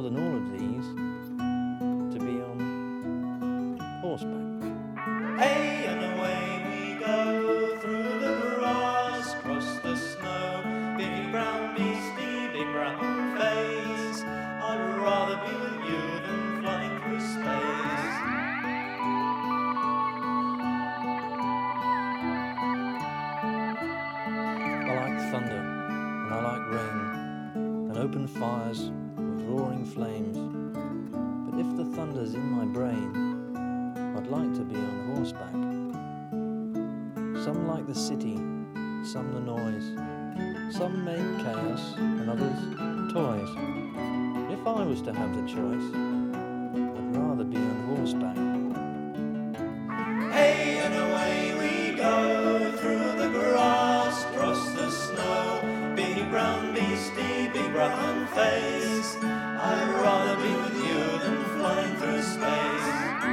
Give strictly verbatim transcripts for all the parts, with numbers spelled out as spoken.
than all of these to be on horseback. Hey, and away we go through the grass, across the snow. Big brown beastie, big brown face. I'd rather be with you than flying through space. I like thunder, and I like rain, and open fires with roaring flames. But if the thunder's in my brain, I'd like to be on horseback. Some like the city, some the noise. Some make chaos, and others toys. If I was to have the choice, I'd rather be on horseback. Hey, and away we go through the grass, across the snow. Big brown beastie, big brown face. I'd rather be with you than flying through space.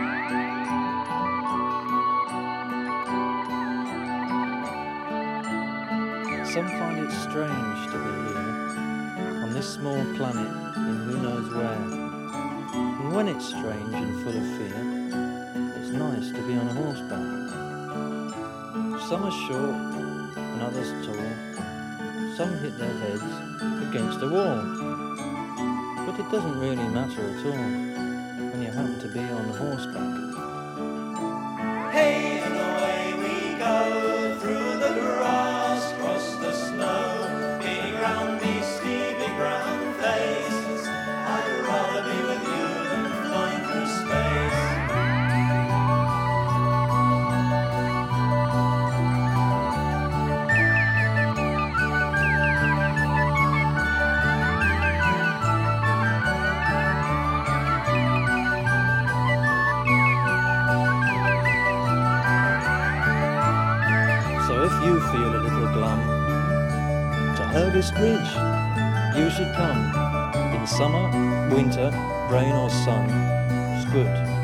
Some find it strange to be here, on this small planet in who knows where. And when it's strange and full of fear, it's nice to be on horseback. Some are short and others tall. Some hit their heads against a wall. But it doesn't really matter at all when you happen to be on horseback. Hey, and away we go through the grass, across the snow. Big brown beastie, big brown face. I'd rather be with you than flying through space. So if you feel a little glum, to Hurgast Ridge you should come. In summer, winter, rain or sun, it's good